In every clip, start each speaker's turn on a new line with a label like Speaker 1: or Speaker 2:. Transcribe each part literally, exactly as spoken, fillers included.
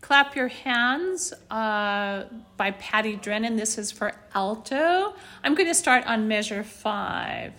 Speaker 1: Clap Your Hands uh, by Patty Drennan. This is for alto. I'm going to start on measure five.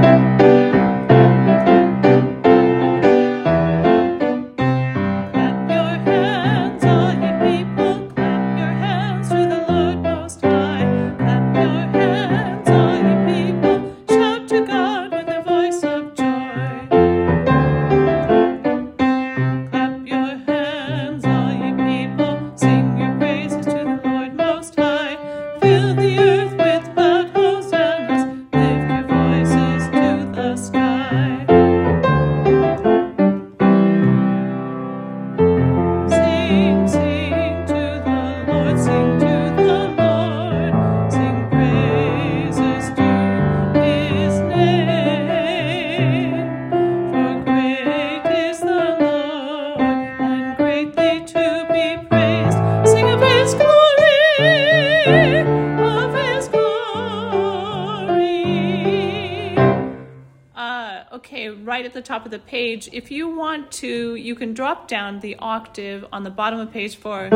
Speaker 1: Okay, right at the top of the page, if you want to, you can drop down the octave on the bottom of page four.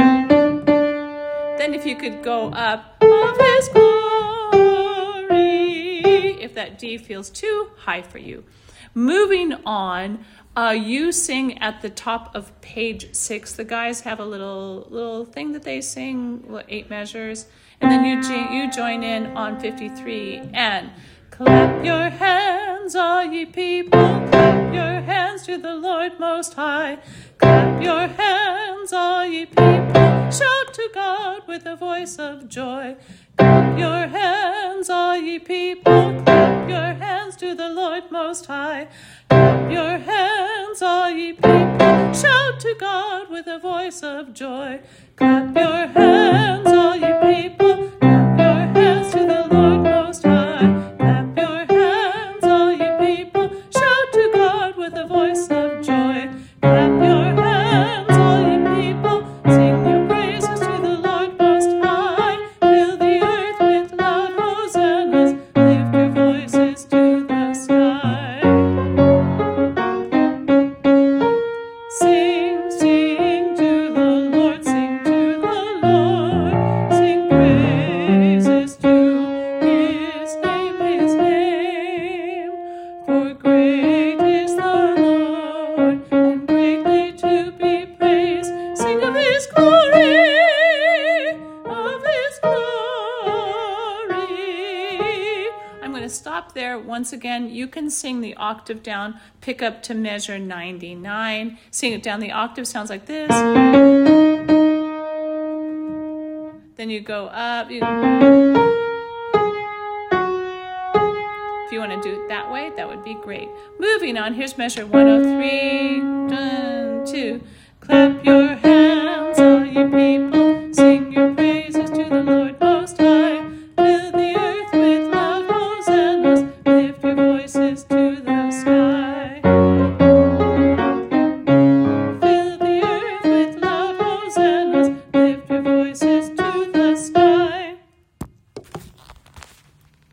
Speaker 1: Then if you could go up, of His glory, if that D feels too high for you. Moving on, uh, you sing at the top of page six. The guys have a little little thing that they sing, what, eight measures, and then you you join in on fifty-three and clap your hands, all ye people, clap your hands to the Lord Most High. Clap your hands, all ye people, shout to God with a voice of joy. Clap your hands, all ye people, clap your hands to the Lord Most High. Clap your hands, all ye people, shout to God with a voice of joy. Clap your hands, all ye people, clap your hands to the Lord Most High. Stop there. Once again, you can sing the octave down, pick up to measure ninety-nine, sing it down the octave, sounds like this. Then you go up. You... If you want to do it that way, that would be great. Moving on, here's measure one oh three, done, two. Clap your hands.